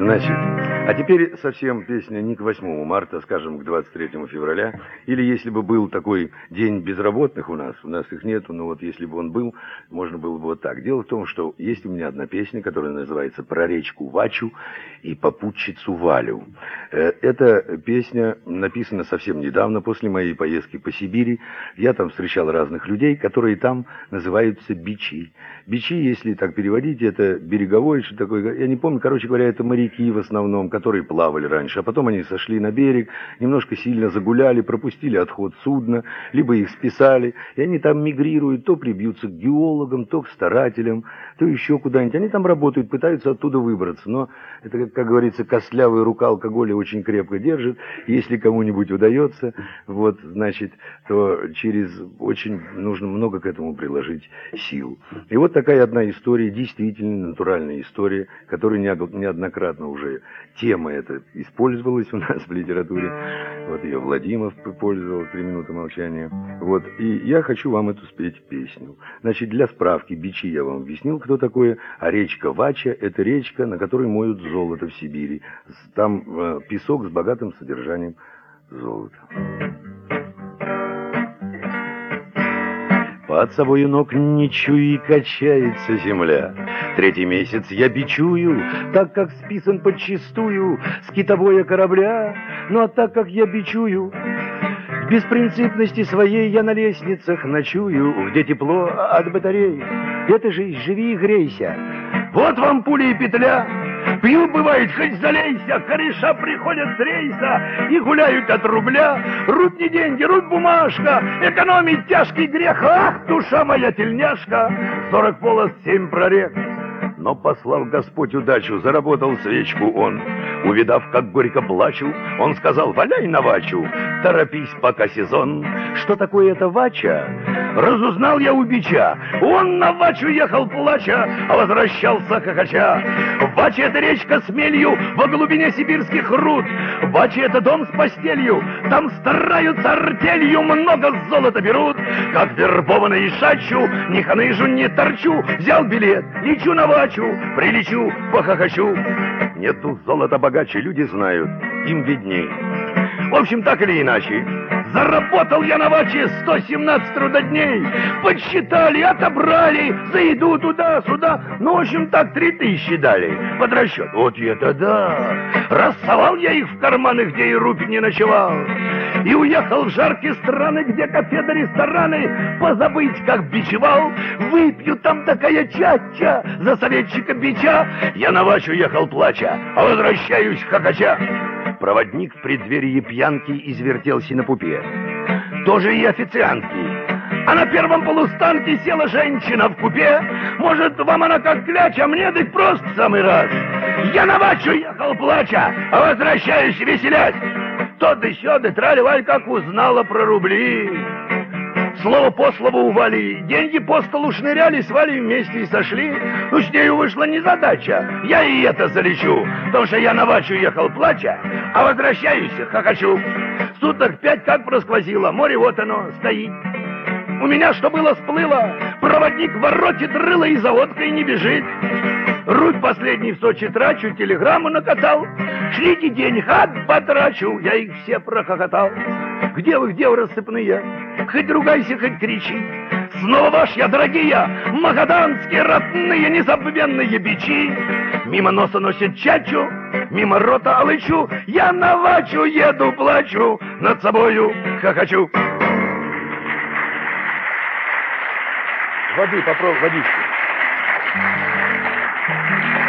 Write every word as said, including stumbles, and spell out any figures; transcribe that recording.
Значит, а теперь совсем песня не к восьмому марта, скажем, к двадцать третьему февраля. Или если бы был такой день безработных у нас, у нас их нету, но вот если бы он был, можно было бы вот так. Дело в том, что есть у меня одна песня, которая называется «Про речку Вачу и попутчицу Валю». Эта песня написана совсем недавно, после моей поездки по Сибири. Я там встречал разных людей, которые там называются бичи. Бичи, если так переводить, это береговой, что такое, я не помню, короче говоря, это моряки в основном, которые плавали раньше, а потом они сошли на берег, немножко сильно загуляли, пропустили отход судна, либо их списали, и они там мигрируют, то прибьются к геологам, то к старателям, то еще куда-нибудь. Они там работают, пытаются оттуда выбраться, но это, как, как говорится, костлявая рука алкоголя очень крепко держит. Если кому-нибудь удается, вот, значит, то через очень нужно много к этому приложить сил. И вот такая одна история, действительно натуральная история, которая неоднократно уже тема эта использовалась у нас в литературе. Вот ее Владимиров пользовал, «Три минуты молчания». Вот, и я хочу вам эту спеть песню. Значит, для справки, бичи я вам объяснил, кто такое, а речка Вача — это речка, на которой моют золото в Сибири. Там э, песок с богатым содержанием золота. Под собою ног не чуй, качается земля. Третий месяц я бичую, так как списан подчистую с китобоя корабля. Ну а так как я бичую, в беспринципности своей я на лестницах ночую, где тепло от батарей. Это же живи и грейся. Вот вам пуля и петля. Пью, бывает, хоть залейся, кореша приходят с рейса и гуляют от рубля. Рубь не деньги, рубь бумажка, экономить тяжкий грех. Ах, душа моя тельняшка, сорок полос, семь прорек. Но, послав Господь удачу, заработал свечку он. Увидав, как горько плачу, он сказал: валяй на Вачу, торопись, пока сезон. Что такое это Вача? Разузнал я у бича. Он на Вачу ехал плача, а возвращался хохоча. Вача — это речка с мелью во глубине сибирских руд. Вача — это дом с постелью, там стараются артелью, много золота берут. Как вербованный шачу, ни ханыжу, не торчу. Взял билет, лечу на Вачу, прилечу, похохочу. Нету золота богаче, люди знают, им видней. В общем, так или иначе, заработал я на Ваче сто семнадцать трудодней. Подсчитали, отобрали, за еду туда-сюда. Ну, в общем, так три тысячи дали под расчет. Вот это да! Рассовал я их в карманы, где и рупий не ночевал. И уехал в жаркие страны, где кафе да рестораны. Позабыть, как бичевал. Выпью там такая чача за советчика бича. Я на Вачу ехал плача, а возвращаюсь хохоча. Проводник в преддверии пьянки извертелся на пупе. Тоже и официантки. А на первом полустанке села женщина в купе. Может, вам она как кляч, а мне так просто в самый раз. Я на Вачу ехал плача, а возвращаюсь веселясь. То да сё, да трали-валь, как узнала про рубли. Слово по слову у Вали, деньги по столу шныряли, с Валей вместе и сошли. Ну, с нею вышла незадача, я и это залечу, потому что я на Вачу ехал плача, а возвращаюсь хохочу. Суток пять как просквозило, море вот оно стоит. У меня что было, сплыло, проводник воротит рыло и за водкой не бежит. Руль последний в Сочи трачу, телеграмму накатал. Шлите денег, ад потрачу, я их все прохохотал. Где вы, где вы, рассыпные? Хоть ругайся, хоть кричи. Снова ваш я, дорогие, магаданские родные незабвенные бичи. Мимо носа носит чачу, мимо рота алычу. Я на Вачу еду, плачу, над собою хохочу. Воды попробуй, водички.